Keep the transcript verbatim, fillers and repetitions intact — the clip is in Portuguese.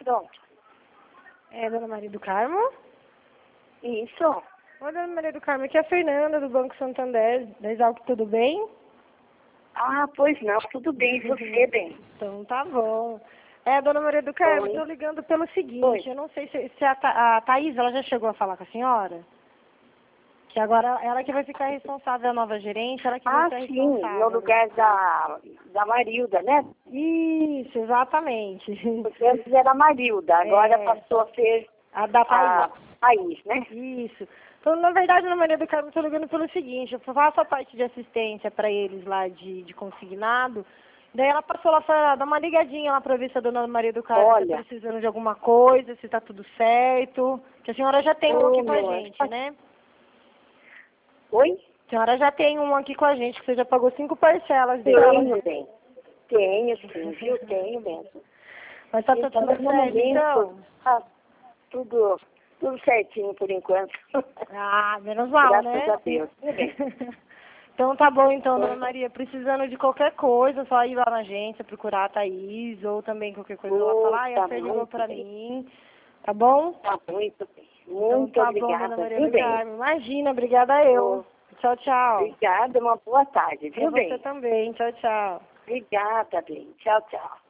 pronto. É, dona Maria do Carmo? Isso. Oi, dona Maria do Carmo, aqui é a Fernanda do Banco Santander, da Exalc, tudo bem? Ah, pois não, tudo bem, e você, bem? Então tá bom. É, dona Maria do Carmo, Oi. estou ligando pelo seguinte, Oi. eu não sei se, se a, Tha- a Thaís, ela já chegou a falar com a senhora? Que agora ela que vai ficar responsável, a nova gerente, ela que vai Ah, ser sim, responsável. no lugar da, da Marilda, né? Isso, exatamente. Porque antes era a Marilda, agora É. passou a ser A da a Thaís. Thaís, né? Isso. Então, na verdade, Dona Maria do Carmo, estou ligando pelo seguinte, eu faço a parte de assistência para eles lá de, de consignado, daí ela passou lá para dar uma ligadinha lá para ver se a Dona Maria do Carmo está Olha, precisando de alguma coisa, se está tudo certo, que a senhora já tem um aqui ô, com a meu gente, anjo. né? Oi? A senhora já tem um aqui com a gente, que você já pagou cinco parcelas dele. Tenho, bem. Tenho, sim, viu? Tenho mesmo. Mas tá, tá Então, tudo no certo, momento, então? tá tudo, tudo certinho por enquanto. Ah, menos mal, Graças né? a Deus. Tudo bem. Então tá bom então, Dona Maria, precisando de qualquer coisa, só ir lá na agência, procurar a Thaís, ou também qualquer coisa lá, Oh, falar, ai, a tá Fer ligou muito pra bem. mim, tá bom? Tá muito bem. Então Muito tá bom, Dona obrigada, Maria viu, do bem? Carmo. Imagina, obrigada eu. Oh, Tchau, tchau. obrigada, uma boa tarde, Pra viu, você bem? também, tchau, tchau. Obrigada, bem. Tchau, tchau.